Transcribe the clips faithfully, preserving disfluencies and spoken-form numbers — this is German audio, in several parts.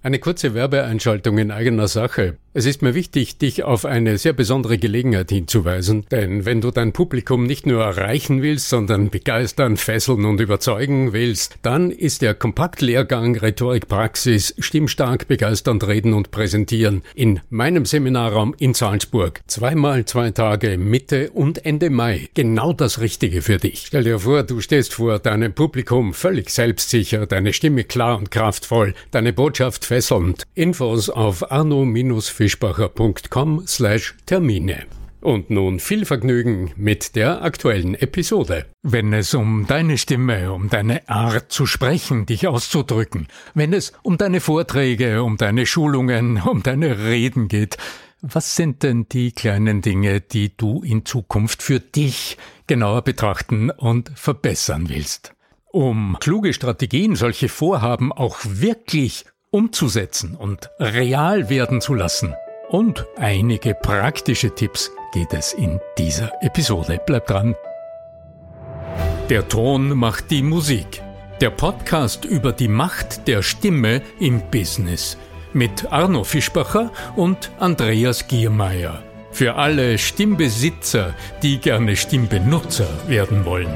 Eine kurze Werbeeinschaltung in eigener Sache. Es ist mir wichtig, dich auf eine sehr besondere Gelegenheit hinzuweisen, denn wenn du dein Publikum nicht nur erreichen willst, sondern begeistern, fesseln und überzeugen willst, dann ist der Kompaktlehrgang Rhetorik-Praxis Stimmstark, begeisternd reden und präsentieren in meinem Seminarraum in Salzburg. Zweimal zwei Tage Mitte und Ende Mai. Genau das Richtige für dich. Stell dir vor, du stehst vor deinem Publikum völlig selbstsicher, deine Stimme klar und kraftvoll, deine Botschaft fesselnd. Infos auf arno-fischbacher punkt com slash Termine. Und nun viel Vergnügen mit der aktuellen Episode. Wenn es um deine Stimme, um deine Art zu sprechen, dich auszudrücken, wenn es um deine Vorträge, um deine Schulungen, um deine Reden geht, was sind denn die kleinen Dinge, die du in Zukunft für dich genauer betrachten und verbessern willst? Um kluge Strategien, solche Vorhaben auch wirklich umzusetzen und real werden zu lassen. Und einige praktische Tipps geht es in dieser Episode. Bleib dran. Der Ton macht die Musik. Der Podcast über die Macht der Stimme im Business. Mit Arno Fischbacher und Andreas Giermeier. Für alle Stimmbesitzer, die gerne Stimmbenutzer werden wollen.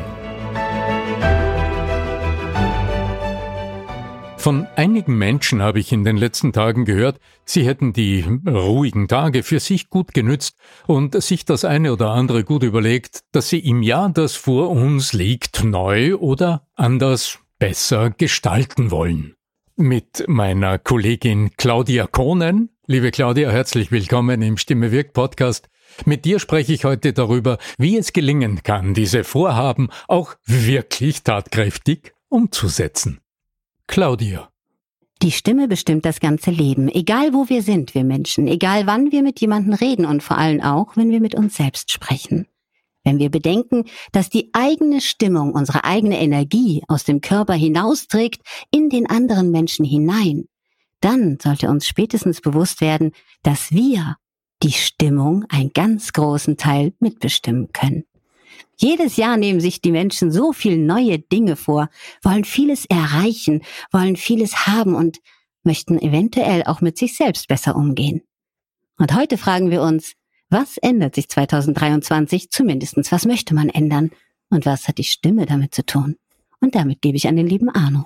Von einigen Menschen habe ich in den letzten Tagen gehört, sie hätten die ruhigen Tage für sich gut genützt und sich das eine oder andere gut überlegt, dass sie im Jahr, das vor uns liegt, neu oder anders, besser gestalten wollen. Mit meiner Kollegin Claudia Kohnen. Liebe Claudia, herzlich willkommen im Stimme wirkt Podcast. Mit dir spreche ich heute darüber, wie es gelingen kann, diese Vorhaben auch wirklich tatkräftig umzusetzen. Claudia. Die Stimme bestimmt das ganze Leben, egal wo wir sind, wir Menschen, egal wann wir mit jemandem reden und vor allem auch, wenn wir mit uns selbst sprechen. Wenn wir bedenken, dass die eigene Stimmung, unsere eigene Energie aus dem Körper hinausträgt in den anderen Menschen hinein, dann sollte uns spätestens bewusst werden, dass wir die Stimmung einen ganz großen Teil mitbestimmen können. Jedes Jahr nehmen sich die Menschen so viele neue Dinge vor, wollen vieles erreichen, wollen vieles haben und möchten eventuell auch mit sich selbst besser umgehen. Und heute fragen wir uns, was ändert sich zwanzig dreiundzwanzig, zumindestens was möchte man ändern und was hat die Stimme damit zu tun? Und damit gebe ich an den lieben Arno.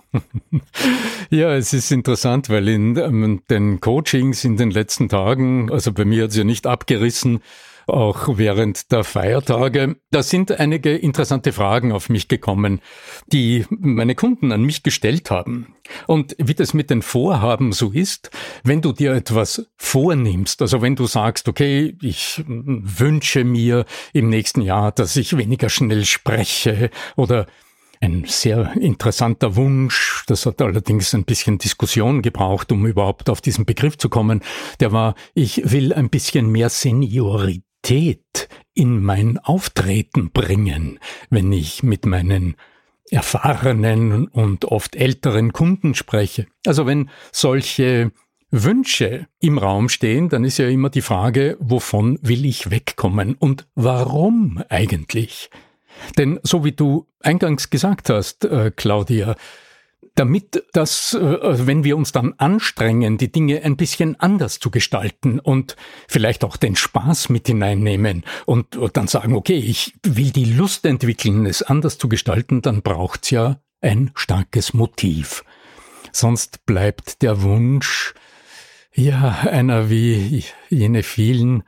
Ja, es ist interessant, weil in ähm, den Coachings in den letzten Tagen, also bei mir hat es ja nicht abgerissen, auch während der Feiertage, da sind einige interessante Fragen auf mich gekommen, die meine Kunden an mich gestellt haben. Und wie das mit den Vorhaben so ist, wenn du dir etwas vornimmst, also wenn du sagst, okay, ich wünsche mir im nächsten Jahr, dass ich weniger schnell spreche oder ein sehr interessanter Wunsch, das hat allerdings ein bisschen Diskussion gebraucht, um überhaupt auf diesen Begriff zu kommen, der war, ich will ein bisschen mehr Seniorität in mein Auftreten bringen, wenn ich mit meinen erfahrenen und oft älteren Kunden spreche. Also wenn solche Wünsche im Raum stehen, dann ist ja immer die Frage, wovon will ich wegkommen und warum eigentlich? Denn so wie du eingangs gesagt hast, äh, Claudia, damit das, äh, wenn wir uns dann anstrengen, die Dinge ein bisschen anders zu gestalten und vielleicht auch den Spaß mit hineinnehmen und, und dann sagen, okay, ich will die Lust entwickeln, es anders zu gestalten, dann braucht's ja ein starkes Motiv. Sonst bleibt der Wunsch, ja, einer wie jene vielen,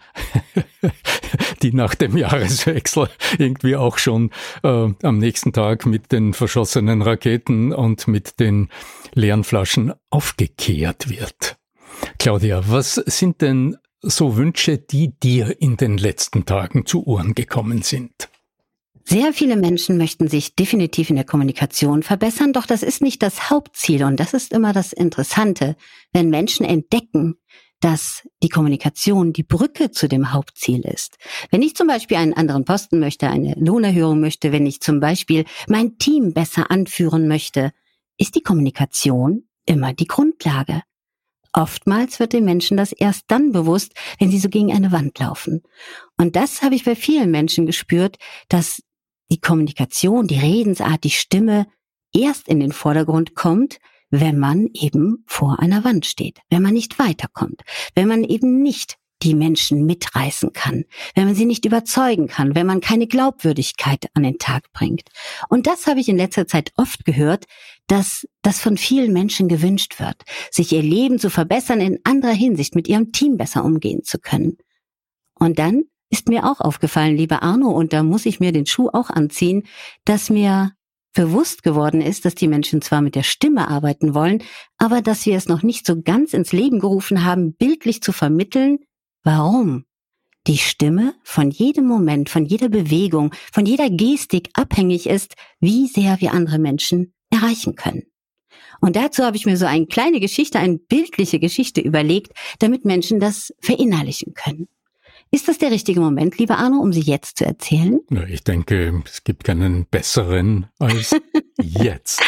die nach dem Jahreswechsel irgendwie auch schon äh, am nächsten Tag mit den verschossenen Raketen und mit den leeren Flaschen aufgekehrt wird. Claudia, was sind denn so Wünsche, die dir in den letzten Tagen zu Ohren gekommen sind? Sehr viele Menschen möchten sich definitiv in der Kommunikation verbessern, doch das ist nicht das Hauptziel und das ist immer das Interessante, wenn Menschen entdecken, dass die Kommunikation die Brücke zu dem Hauptziel ist. Wenn ich zum Beispiel einen anderen Posten möchte, eine Lohnerhöhung möchte, wenn ich zum Beispiel mein Team besser anführen möchte, ist die Kommunikation immer die Grundlage. Oftmals wird den Menschen das erst dann bewusst, wenn sie so gegen eine Wand laufen. Und das habe ich bei vielen Menschen gespürt, dass die Kommunikation, die Redensart, die Stimme erst in den Vordergrund kommt, wenn man eben vor einer Wand steht, wenn man nicht weiterkommt, wenn man eben nicht die Menschen mitreißen kann, wenn man sie nicht überzeugen kann, wenn man keine Glaubwürdigkeit an den Tag bringt. Und das habe ich in letzter Zeit oft gehört, dass das von vielen Menschen gewünscht wird, sich ihr Leben zu verbessern, in anderer Hinsicht mit ihrem Team besser umgehen zu können. Und dann ist mir auch aufgefallen, lieber Arno, und da muss ich mir den Schuh auch anziehen, dass mir bewusst geworden ist, dass die Menschen zwar mit der Stimme arbeiten wollen, aber dass wir es noch nicht so ganz ins Leben gerufen haben, bildlich zu vermitteln, warum die Stimme von jedem Moment, von jeder Bewegung, von jeder Gestik abhängig ist, wie sehr wir andere Menschen erreichen können. Und dazu habe ich mir so eine kleine Geschichte, eine bildliche Geschichte überlegt, damit Menschen das verinnerlichen können. Ist das der richtige Moment, lieber Arno, um sie jetzt zu erzählen? Ja, ich denke, es gibt keinen besseren als jetzt.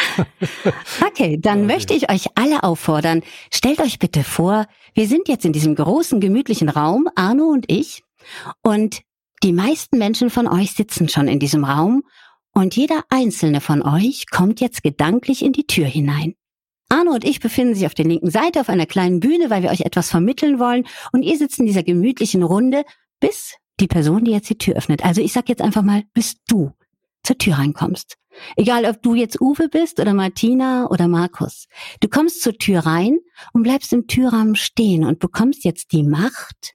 Okay, dann möchte ich euch alle auffordern, stellt euch bitte vor, wir sind jetzt in diesem großen, gemütlichen Raum, Arno und ich, und die meisten Menschen von euch sitzen schon in diesem Raum und jeder einzelne von euch kommt jetzt gedanklich in die Tür hinein. Arno und ich befinden sich auf der linken Seite auf einer kleinen Bühne, weil wir euch etwas vermitteln wollen, und ihr sitzt in dieser gemütlichen Runde, bis die Person, die jetzt die Tür öffnet, also ich sag jetzt einfach mal, bis du zur Tür reinkommst. Egal, ob du jetzt Uwe bist oder Martina oder Markus. Du kommst zur Tür rein und bleibst im Türrahmen stehen und bekommst jetzt die Macht,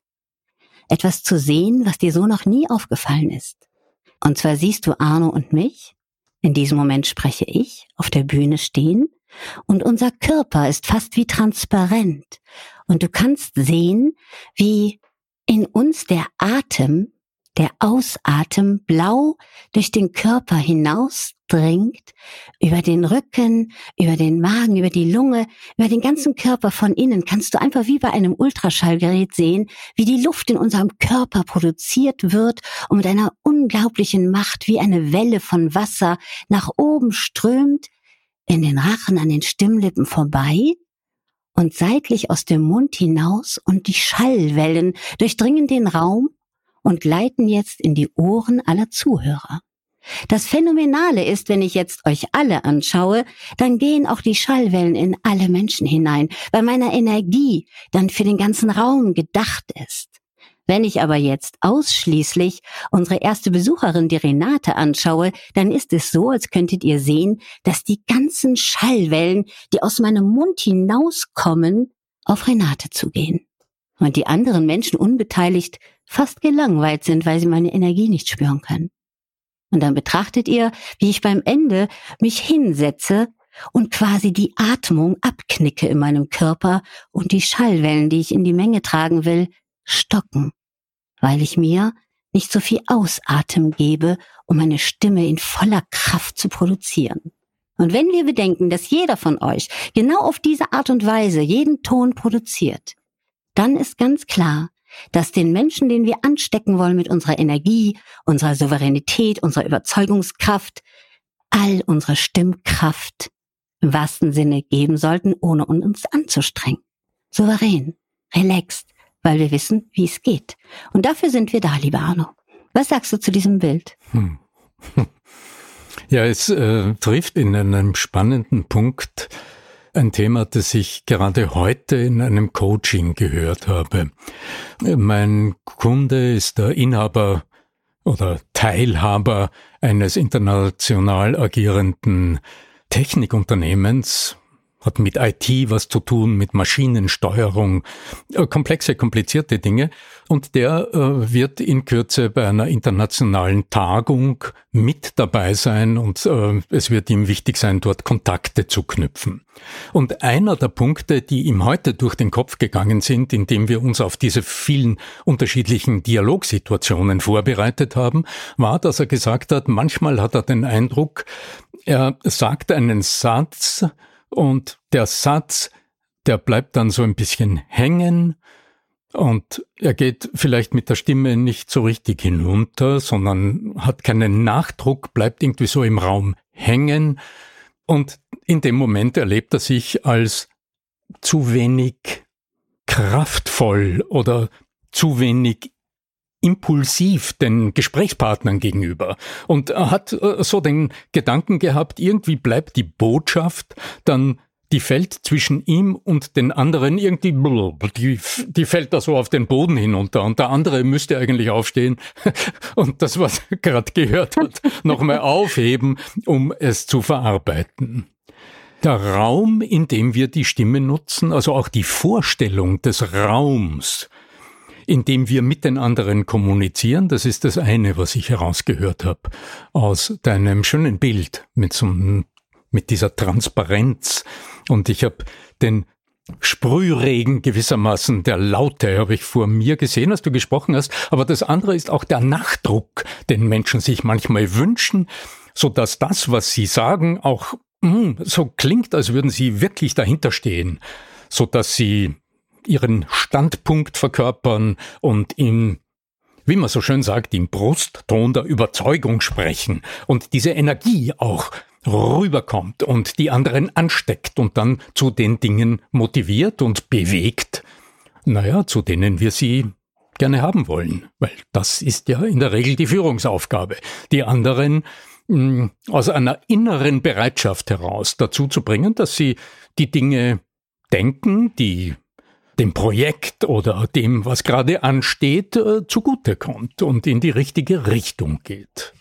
etwas zu sehen, was dir so noch nie aufgefallen ist. Und zwar siehst du Arno und mich, in diesem Moment spreche ich, auf der Bühne stehen, und unser Körper ist fast wie transparent. Und du kannst sehen, wie in uns der Atem, der Ausatem blau durch den Körper hinausdringt, über den Rücken, über den Magen, über die Lunge, über den ganzen Körper von innen. Kannst du einfach wie bei einem Ultraschallgerät sehen, wie die Luft in unserem Körper produziert wird und mit einer unglaublichen Macht wie eine Welle von Wasser nach oben strömt, in den Rachen, an den Stimmlippen vorbei und seitlich aus dem Mund hinaus, und die Schallwellen durchdringen den Raum und gleiten jetzt in die Ohren aller Zuhörer. Das Phänomenale ist, wenn ich jetzt euch alle anschaue, dann gehen auch die Schallwellen in alle Menschen hinein, weil meine Energie dann für den ganzen Raum gedacht ist. Wenn ich aber jetzt ausschließlich unsere erste Besucherin, die Renate, anschaue, dann ist es so, als könntet ihr sehen, dass die ganzen Schallwellen, die aus meinem Mund hinauskommen, auf Renate zugehen. Und die anderen Menschen unbeteiligt fast gelangweilt sind, weil sie meine Energie nicht spüren können. Und dann betrachtet ihr, wie ich beim Ende mich hinsetze und quasi die Atmung abknicke in meinem Körper und die Schallwellen, die ich in die Menge tragen will, stocken, weil ich mir nicht so viel Ausatem gebe, um meine Stimme in voller Kraft zu produzieren. Und wenn wir bedenken, dass jeder von euch genau auf diese Art und Weise jeden Ton produziert, dann ist ganz klar, dass den Menschen, den wir anstecken wollen mit unserer Energie, unserer Souveränität, unserer Überzeugungskraft, all unsere Stimmkraft im wahrsten Sinne geben sollten, ohne uns anzustrengen. Souverän, relaxed, weil wir wissen, wie es geht. Und dafür sind wir da, lieber Arno. Was sagst du zu diesem Bild? Hm. Ja, es äh, trifft in einem spannenden Punkt ein Thema, das ich gerade heute in einem Coaching gehört habe. Mein Kunde ist der Inhaber oder Teilhaber eines international agierenden Technikunternehmens, hat mit I T was zu tun, mit Maschinensteuerung, komplexe, komplizierte Dinge. Und der äh, wird in Kürze bei einer internationalen Tagung mit dabei sein und äh, es wird ihm wichtig sein, dort Kontakte zu knüpfen. Und einer der Punkte, die ihm heute durch den Kopf gegangen sind, indem wir uns auf diese vielen unterschiedlichen Dialogsituationen vorbereitet haben, war, dass er gesagt hat, manchmal hat er den Eindruck, er sagt einen Satz, und der Satz, der bleibt dann so ein bisschen hängen und er geht vielleicht mit der Stimme nicht so richtig hinunter, sondern hat keinen Nachdruck, bleibt irgendwie so im Raum hängen. Und in dem Moment erlebt er sich als zu wenig kraftvoll oder zu wenig impulsiv den Gesprächspartnern gegenüber und er hat so den Gedanken gehabt, irgendwie bleibt die Botschaft dann die fällt zwischen ihm und den anderen irgendwie, die, die fällt da so auf den Boden hinunter und der andere müsste eigentlich aufstehen und das, was er gerade gehört hat, nochmal aufheben, um es zu verarbeiten. Der Raum, in dem wir die Stimme nutzen, also auch die Vorstellung des Raums, in dem wir mit den anderen kommunizieren, das ist das eine, was ich herausgehört habe aus deinem schönen Bild mit so einem, mit dieser Transparenz. Und ich habe den Sprühregen gewissermaßen der Laute habe ich vor mir gesehen, als du gesprochen hast. Aber das andere ist auch der Nachdruck, den Menschen sich manchmal wünschen, so dass das, was sie sagen, auch mh, so klingt, als würden sie wirklich dahinter stehen, so dass sie ihren Standpunkt verkörpern und im, wie man so schön sagt, im Brustton der Überzeugung sprechen und diese Energie auch rüberkommt und die anderen ansteckt und dann zu den Dingen motiviert und bewegt, naja, zu denen wir sie gerne haben wollen. Weil das ist ja in der Regel die Führungsaufgabe, die anderen mh, aus einer inneren Bereitschaft heraus dazu zu bringen, dass sie die Dinge denken, die dem Projekt oder dem, was gerade ansteht, äh, zugutekommt und in die richtige Richtung geht.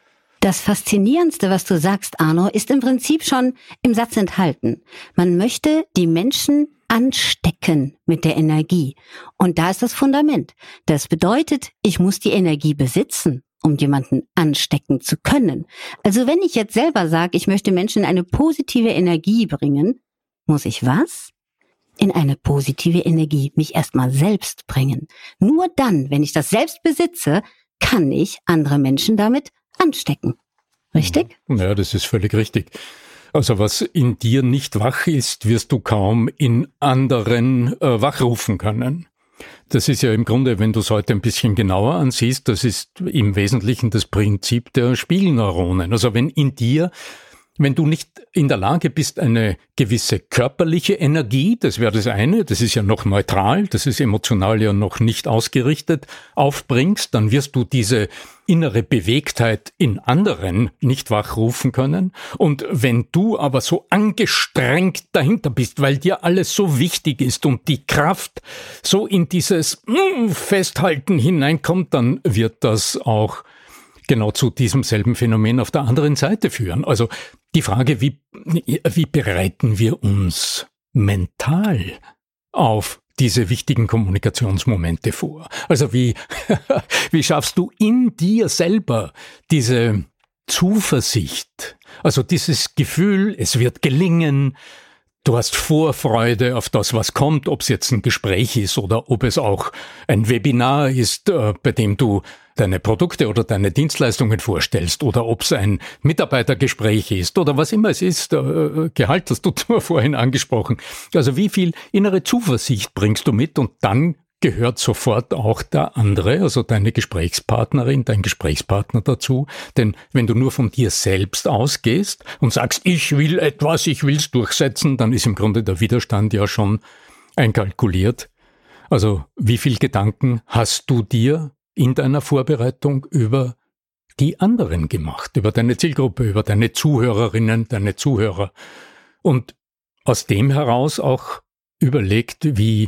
Das Faszinierendste, was du sagst, Arno, ist im Prinzip schon im Satz enthalten. Man möchte die Menschen anstecken mit der Energie. Und da ist das Fundament. Das bedeutet, ich muss die Energie besitzen, um jemanden anstecken zu können. Also wenn ich jetzt selber sage, ich möchte Menschen in eine positive Energie bringen, muss ich was? In eine positive Energie mich erstmal selbst bringen. Nur dann, wenn ich das selbst besitze, kann ich andere Menschen damit anstecken. Richtig? Ja, das ist völlig richtig. Also was in dir nicht wach ist, wirst du kaum in anderen äh, wachrufen können. Das ist ja im Grunde, wenn du es heute ein bisschen genauer ansiehst, das ist im Wesentlichen das Prinzip der Spiegelneuronen. Also wenn in dir Wenn du nicht in der Lage bist, eine gewisse körperliche Energie, das wäre das eine, das ist ja noch neutral, das ist emotional ja noch nicht ausgerichtet, aufbringst, dann wirst du diese innere Bewegtheit in anderen nicht wachrufen können. Und wenn du aber so angestrengt dahinter bist, weil dir alles so wichtig ist und die Kraft so in dieses Festhalten hineinkommt, dann wird das auch genau zu diesem selben Phänomen auf der anderen Seite führen. Also die Frage, wie, wie bereiten wir uns mental auf diese wichtigen Kommunikationsmomente vor? Also wie, wie schaffst du in dir selber diese Zuversicht, also dieses Gefühl, es wird gelingen, du hast Vorfreude auf das, was kommt, ob es jetzt ein Gespräch ist oder ob es auch ein Webinar ist, äh, bei dem du deine Produkte oder deine Dienstleistungen vorstellst oder ob es ein Mitarbeitergespräch ist oder was immer es ist, äh, Gehalt hast du vorhin angesprochen. Also wie viel innere Zuversicht bringst du mit und dann gehört sofort auch der andere, also deine Gesprächspartnerin, dein Gesprächspartner dazu. Denn wenn du nur von dir selbst ausgehst und sagst, ich will etwas, ich will's durchsetzen, dann ist im Grunde der Widerstand ja schon einkalkuliert. Also wie viel Gedanken hast du dir in deiner Vorbereitung über die anderen gemacht, über deine Zielgruppe, über deine Zuhörerinnen, deine Zuhörer? Und aus dem heraus auch überlegt, wie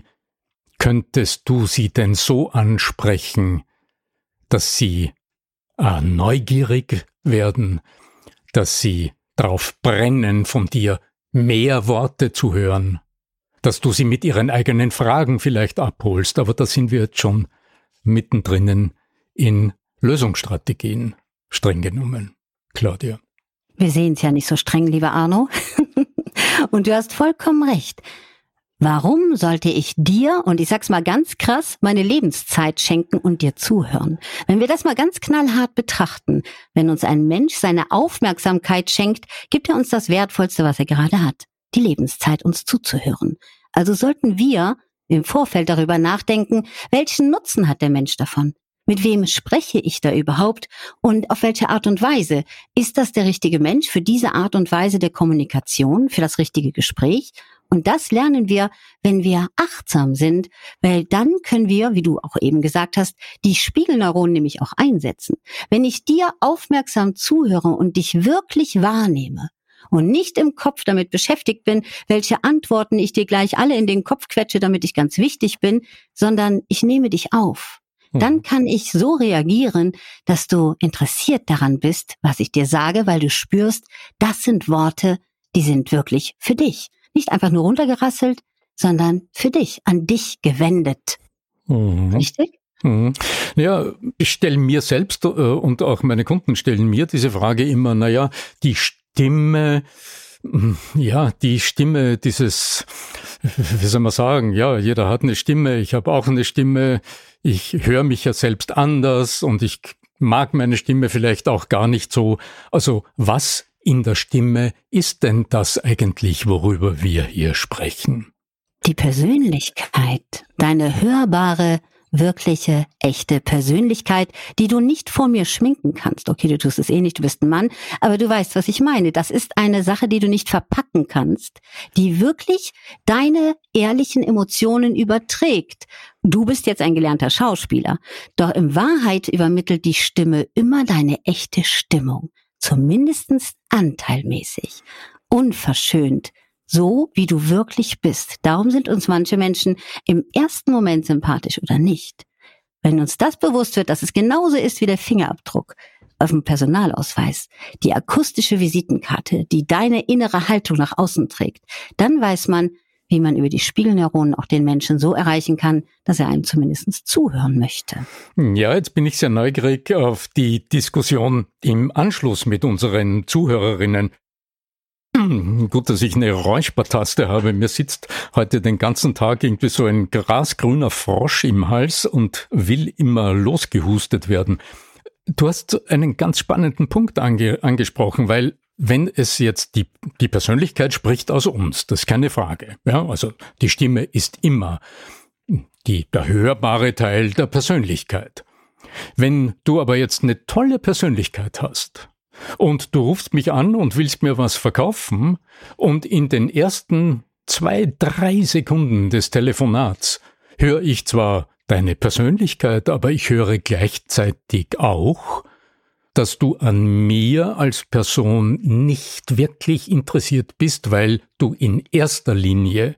könntest du sie denn so ansprechen, dass sie äh, neugierig werden, dass sie drauf brennen, von dir mehr Worte zu hören, dass du sie mit ihren eigenen Fragen vielleicht abholst, aber da sind wir jetzt schon mittendrin in Lösungsstrategien, streng genommen. Claudia. Wir sehen es ja nicht so streng, lieber Arno. Und du hast vollkommen recht. Warum sollte ich dir, und ich sag's mal ganz krass, meine Lebenszeit schenken und dir zuhören? Wenn wir das mal ganz knallhart betrachten, wenn uns ein Mensch seine Aufmerksamkeit schenkt, gibt er uns das Wertvollste, was er gerade hat, die Lebenszeit, uns zuzuhören. Also sollten wir im Vorfeld darüber nachdenken, welchen Nutzen hat der Mensch davon? Mit wem spreche ich da überhaupt und auf welche Art und Weise? Ist das der richtige Mensch für diese Art und Weise der Kommunikation, für das richtige Gespräch? Und das lernen wir, wenn wir achtsam sind, weil dann können wir, wie du auch eben gesagt hast, die Spiegelneuronen nämlich auch einsetzen. Wenn ich dir aufmerksam zuhöre und dich wirklich wahrnehme und nicht im Kopf damit beschäftigt bin, welche Antworten ich dir gleich alle in den Kopf quetsche, damit ich ganz wichtig bin, sondern ich nehme dich auf. Dann kann ich so reagieren, dass du interessiert daran bist, was ich dir sage, weil du spürst, das sind Worte, die sind wirklich für dich. Nicht einfach nur runtergerasselt, sondern für dich, an dich gewendet. Mhm. Richtig? Mhm. Ja, ich stelle mir selbst äh, und auch meine Kunden stellen mir diese Frage immer, naja, die Stimme, ja, die Stimme dieses, wie soll man sagen, ja, jeder hat eine Stimme, ich habe auch eine Stimme, ich höre mich ja selbst anders und ich mag meine Stimme vielleicht auch gar nicht so. Also was in der Stimme ist denn das eigentlich, worüber wir hier sprechen? Die Persönlichkeit, deine hörbare, wirkliche, echte Persönlichkeit, die du nicht vor mir schminken kannst. Okay, du tust es eh nicht, du bist ein Mann, aber du weißt, was ich meine. Das ist eine Sache, die du nicht verpacken kannst, die wirklich deine ehrlichen Emotionen überträgt. Du bist jetzt ein gelernter Schauspieler, doch in Wahrheit übermittelt die Stimme immer deine echte Stimmung, zumindest anteilmäßig, unverschönt, so wie du wirklich bist. Darum sind uns manche Menschen im ersten Moment sympathisch oder nicht. Wenn uns das bewusst wird, dass es genauso ist wie der Fingerabdruck auf dem Personalausweis, die akustische Visitenkarte, die deine innere Haltung nach außen trägt, dann weiß man, wie man über die Spiegelneuronen auch den Menschen so erreichen kann, dass er einem zumindest zuhören möchte. Ja, jetzt bin ich sehr neugierig auf die Diskussion im Anschluss mit unseren Zuhörerinnen. Gut, dass ich eine Räuspertaste habe. Mir sitzt heute den ganzen Tag irgendwie so ein grasgrüner Frosch im Hals und will immer losgehustet werden. Du hast einen ganz spannenden Punkt ange- angesprochen, weil wenn es jetzt die, die Persönlichkeit spricht aus uns, das ist keine Frage. Ja, also die Stimme ist immer die, der hörbare Teil der Persönlichkeit. Wenn du aber jetzt eine tolle Persönlichkeit hast, und du rufst mich an und willst mir was verkaufen und in den ersten zwei, drei Sekunden des Telefonats höre ich zwar deine Persönlichkeit, aber ich höre gleichzeitig auch, dass du an mir als Person nicht wirklich interessiert bist, weil du in erster Linie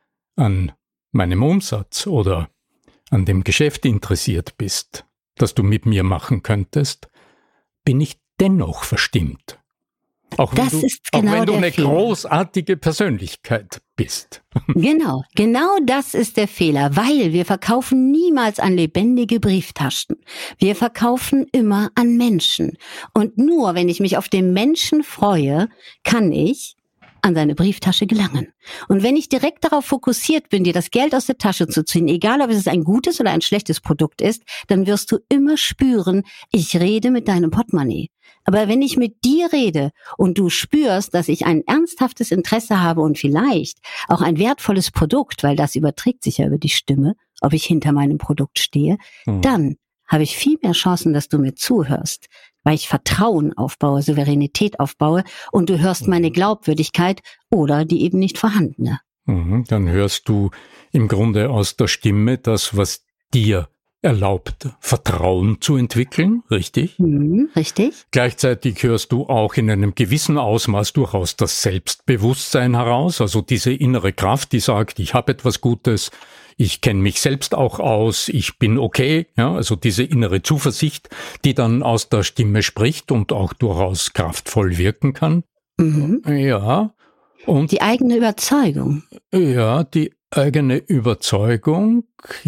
an meinem Umsatz oder an dem Geschäft interessiert bist, das du mit mir machen könntest, bin ich dennoch verstimmt. Auch wenn, das du, ist genau auch wenn du eine Fehler. großartige Persönlichkeit bist. Genau, genau das ist der Fehler, weil wir verkaufen niemals an lebendige Brieftaschen. Wir verkaufen immer an Menschen. Und nur wenn ich mich auf den Menschen freue, kann ich an seine Brieftasche gelangen. Und wenn ich direkt darauf fokussiert bin, dir das Geld aus der Tasche zu ziehen, egal ob es ein gutes oder ein schlechtes Produkt ist, dann wirst du immer spüren, ich rede mit deinem Portemonnaie. Aber wenn ich mit dir rede und du spürst, dass ich ein ernsthaftes Interesse habe und vielleicht auch ein wertvolles Produkt, weil das überträgt sich ja über die Stimme, ob ich hinter meinem Produkt stehe, mhm. dann habe ich viel mehr Chancen, dass du mir zuhörst, weil ich Vertrauen aufbaue, Souveränität aufbaue und du hörst meine Glaubwürdigkeit oder die eben nicht vorhandene. Mhm, dann hörst du im Grunde aus der Stimme das, was dir erlaubt, Vertrauen zu entwickeln, richtig? Mhm, richtig. Gleichzeitig hörst du auch in einem gewissen Ausmaß durchaus das Selbstbewusstsein heraus, also diese innere Kraft, die sagt, ich habe etwas Gutes, ich kenne mich selbst auch aus, ich bin okay, ja, also diese innere Zuversicht, die dann aus der Stimme spricht und auch durchaus kraftvoll wirken kann. Mhm. Ja. Und die eigene Überzeugung. Ja, die eigene Überzeugung,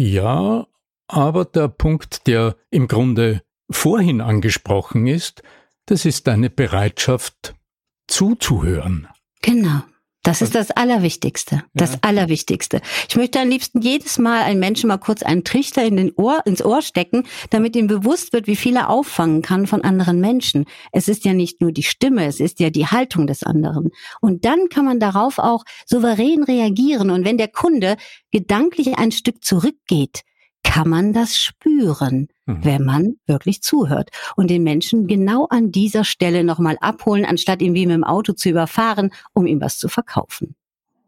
ja, aber der Punkt, der im Grunde vorhin angesprochen ist, das ist deine Bereitschaft zuzuhören. Genau. Das ist das Allerwichtigste. Das ja. Allerwichtigste. Ich möchte am liebsten jedes Mal einem Menschen mal kurz einen Trichter in den Ohr, ins Ohr stecken, damit ihm bewusst wird, wie viel er auffangen kann von anderen Menschen. Es ist ja nicht nur die Stimme, es ist ja die Haltung des anderen. Und dann kann man darauf auch souverän reagieren. Und wenn der Kunde gedanklich ein Stück zurückgeht, kann man das spüren, mhm. wenn man wirklich zuhört und den Menschen genau an dieser Stelle nochmal abholen, anstatt ihn wie mit dem Auto zu überfahren, um ihm was zu verkaufen.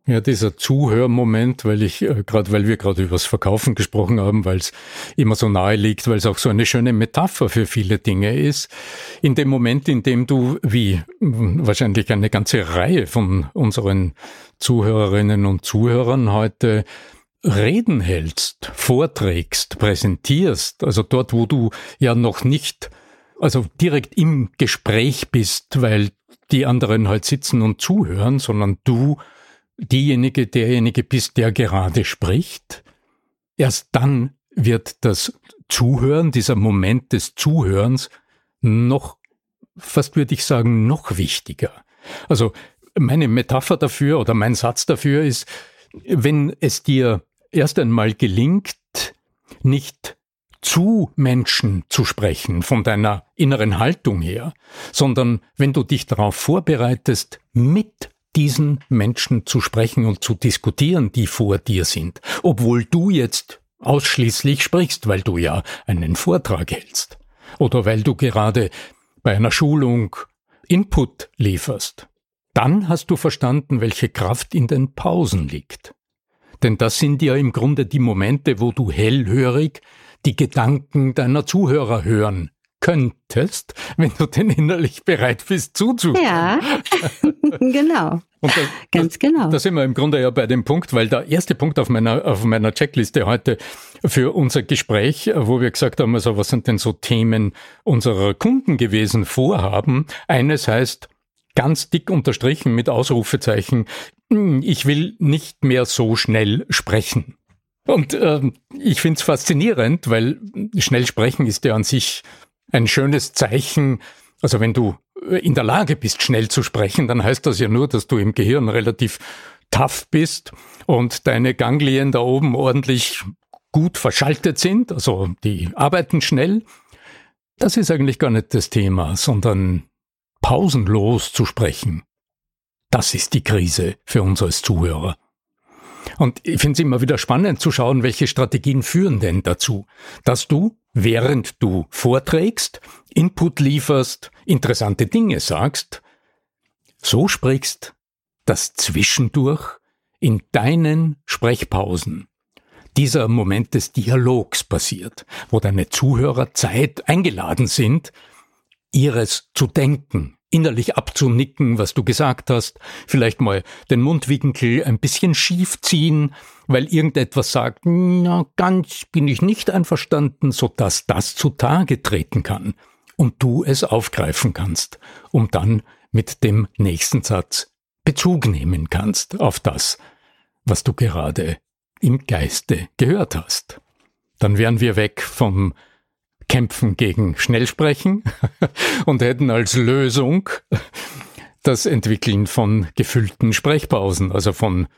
Ja, dieser Zuhörmoment, weil ich äh, gerade, weil wir gerade über das Verkaufen gesprochen haben, weil es immer so nahe liegt, weil es auch so eine schöne Metapher für viele Dinge ist. In dem Moment, in dem du, wie wahrscheinlich eine ganze Reihe von unseren Zuhörerinnen und Zuhörern heute, Reden hältst, vorträgst, präsentierst, also dort, wo du ja noch nicht, also direkt im Gespräch bist, weil die anderen halt sitzen und zuhören, sondern du diejenige, derjenige bist, der gerade spricht. Erst dann wird das Zuhören, dieser Moment des Zuhörens noch, fast würde ich sagen, noch wichtiger. Also meine Metapher dafür oder mein Satz dafür ist, wenn es dir erst einmal gelingt, nicht zu Menschen zu sprechen, von deiner inneren Haltung her, sondern wenn du dich darauf vorbereitest, mit diesen Menschen zu sprechen und zu diskutieren, die vor dir sind, obwohl du jetzt ausschließlich sprichst, weil du ja einen Vortrag hältst oder weil du gerade bei einer Schulung Input lieferst. Dann hast du verstanden, welche Kraft in den Pausen liegt. Denn das sind ja im Grunde die Momente, wo du hellhörig die Gedanken deiner Zuhörer hören könntest, wenn du denn innerlich bereit bist zuzuhören. Ja, genau. Und da, Ganz genau. Da sind wir im Grunde ja bei dem Punkt, weil der erste Punkt auf meiner, auf meiner Checkliste heute für unser Gespräch, wo wir gesagt haben, also was sind denn so Themen unserer Kunden gewesen, Vorhaben. Eines heißt, ganz dick unterstrichen mit Ausrufezeichen, ich will nicht mehr so schnell sprechen. Und ähm, ich finde es faszinierend, weil schnell sprechen ist ja an sich ein schönes Zeichen. Also wenn du in der Lage bist, schnell zu sprechen, dann heißt das ja nur, dass du im Gehirn relativ tough bist und deine Ganglien da oben ordentlich gut verschaltet sind. Also die arbeiten schnell. Das ist eigentlich gar nicht das Thema, sondern pausenlos zu sprechen. Das ist die Krise für uns als Zuhörer. Und ich finde es immer wieder spannend zu schauen, welche Strategien führen denn dazu, dass du, während du vorträgst, Input lieferst, interessante Dinge sagst, so sprichst, dass zwischendurch in deinen Sprechpausen dieser Moment des Dialogs passiert, wo deine Zuhörer Zeit eingeladen sind, ihres zu denken, innerlich abzunicken, was du gesagt hast, vielleicht mal den Mundwinkel ein bisschen schief ziehen, weil irgendetwas sagt, na, ganz bin ich nicht einverstanden, sodass das zutage treten kann und du es aufgreifen kannst, um dann mit dem nächsten Satz Bezug nehmen kannst auf das, was du gerade im Geiste gehört hast. Dann wären wir weg vom Kämpfen gegen Schnellsprechen und hätten als Lösung das Entwickeln von gefüllten Sprechpausen, also von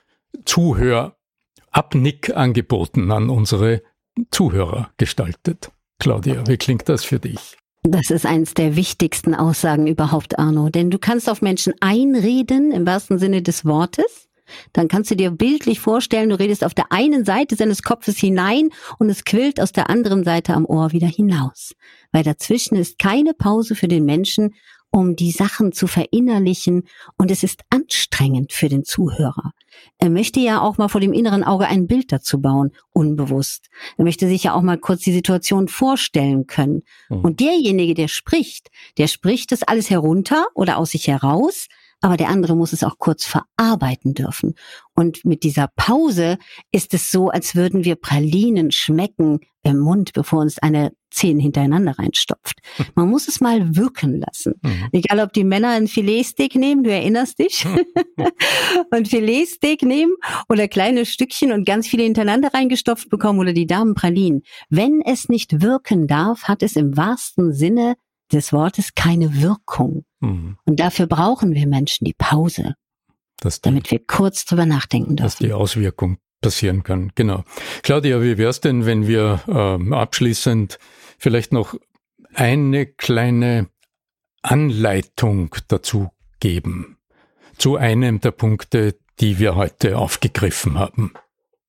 Zuhör-Abnick-Angeboten an unsere Zuhörer gestaltet. Claudia, wie klingt das für dich? Das ist eines der wichtigsten Aussagen überhaupt, Arno, denn du kannst auf Menschen einreden, im wahrsten Sinne des Wortes. Dann kannst du dir bildlich vorstellen, du redest auf der einen Seite seines Kopfes hinein und es quillt aus der anderen Seite am Ohr wieder hinaus. Weil dazwischen ist keine Pause für den Menschen, um die Sachen zu verinnerlichen, und es ist anstrengend für den Zuhörer. Er möchte ja auch mal vor dem inneren Auge ein Bild dazu bauen, unbewusst. Er möchte sich ja auch mal kurz die Situation vorstellen können. Mhm. Und derjenige, der spricht, der spricht das alles herunter oder aus sich heraus, aber der andere muss es auch kurz verarbeiten dürfen. Und mit dieser Pause ist es so, als würden wir Pralinen schmecken im Mund, bevor uns eine zehn hintereinander reinstopft. Man muss es mal wirken lassen. Mhm. Egal, ob die Männer einen Filetsteak nehmen, du erinnerst dich, und Filetsteak nehmen oder kleine Stückchen und ganz viele hintereinander reingestopft bekommen oder die Damen Pralinen. Wenn es nicht wirken darf, hat es im wahrsten Sinne des Wortes keine Wirkung. Mhm. Und dafür brauchen wir Menschen die Pause, die, damit wir kurz drüber nachdenken dürfen. Dass die Auswirkung passieren kann, genau. Claudia, wie wär's denn, wenn wir ähm, abschließend vielleicht noch eine kleine Anleitung dazu geben, zu einem der Punkte, die wir heute aufgegriffen haben?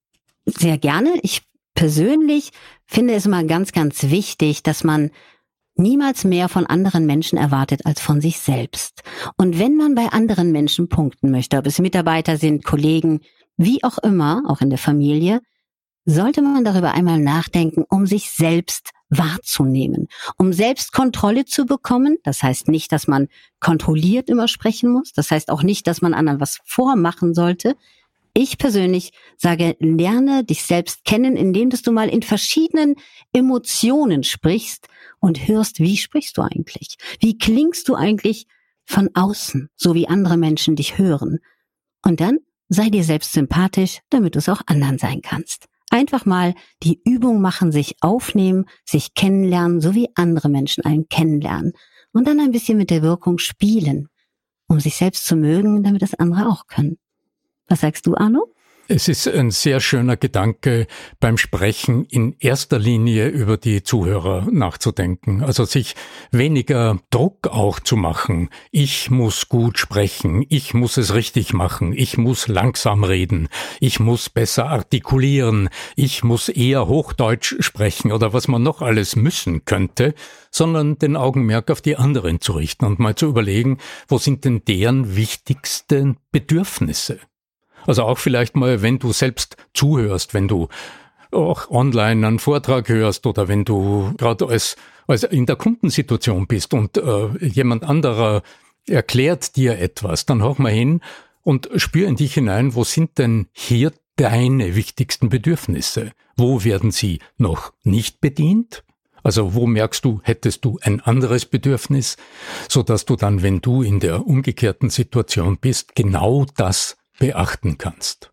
Sehr gerne. Ich persönlich finde es immer ganz, ganz wichtig, dass man niemals mehr von anderen Menschen erwartet als von sich selbst. Und wenn man bei anderen Menschen punkten möchte, ob es Mitarbeiter sind, Kollegen, wie auch immer, auch in der Familie, sollte man darüber einmal nachdenken, um sich selbst wahrzunehmen, um selbst Kontrolle zu bekommen. Das heißt nicht, dass man kontrolliert immer sprechen muss. Das heißt auch nicht, dass man anderen was vormachen sollte. Ich persönlich sage, lerne dich selbst kennen, indem dass du mal in verschiedenen Emotionen sprichst und hörst, wie sprichst du eigentlich? Wie klingst du eigentlich von außen, so wie andere Menschen dich hören? Und dann sei dir selbst sympathisch, damit du es auch anderen sein kannst. Einfach mal die Übung machen, sich aufnehmen, sich kennenlernen, so wie andere Menschen einen kennenlernen. Und dann ein bisschen mit der Wirkung spielen, um sich selbst zu mögen, damit das andere auch können. Was sagst du, Arno? Es ist ein sehr schöner Gedanke, beim Sprechen in erster Linie über die Zuhörer nachzudenken. Also sich weniger Druck auch zu machen. Ich muss gut sprechen, ich muss es richtig machen, ich muss langsam reden, ich muss besser artikulieren, ich muss eher Hochdeutsch sprechen oder was man noch alles müssen könnte, sondern den Augenmerk auf die anderen zu richten und mal zu überlegen, wo sind denn deren wichtigsten Bedürfnisse? Also auch vielleicht mal, wenn du selbst zuhörst, wenn du auch online einen Vortrag hörst oder wenn du gerade als, als in der Kundensituation bist und äh, jemand anderer erklärt dir etwas, dann hör mal hin und spür in dich hinein, wo sind denn hier deine wichtigsten Bedürfnisse? Wo werden sie noch nicht bedient? Also wo merkst du, hättest du ein anderes Bedürfnis, so dass du dann, wenn du in der umgekehrten Situation bist, genau das beachten kannst.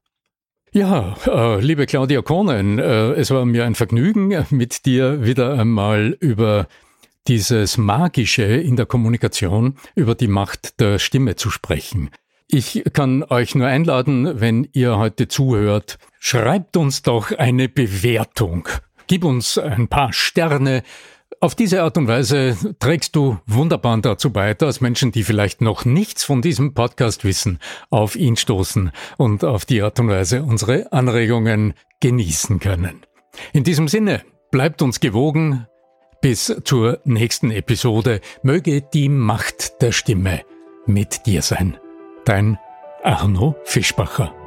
Ja, äh, liebe Claudia Kohnen, äh, es war mir ein Vergnügen, mit dir wieder einmal über dieses Magische in der Kommunikation, über die Macht der Stimme zu sprechen. Ich kann euch nur einladen, wenn ihr heute zuhört, schreibt uns doch eine Bewertung. Gib uns ein paar Sterne. Auf diese Art und Weise trägst du wunderbar dazu bei, dass Menschen, die vielleicht noch nichts von diesem Podcast wissen, auf ihn stoßen und auf die Art und Weise unsere Anregungen genießen können. In diesem Sinne, bleibt uns gewogen. Bis zur nächsten Episode. Möge die Macht der Stimme mit dir sein. Dein Arno Fischbacher.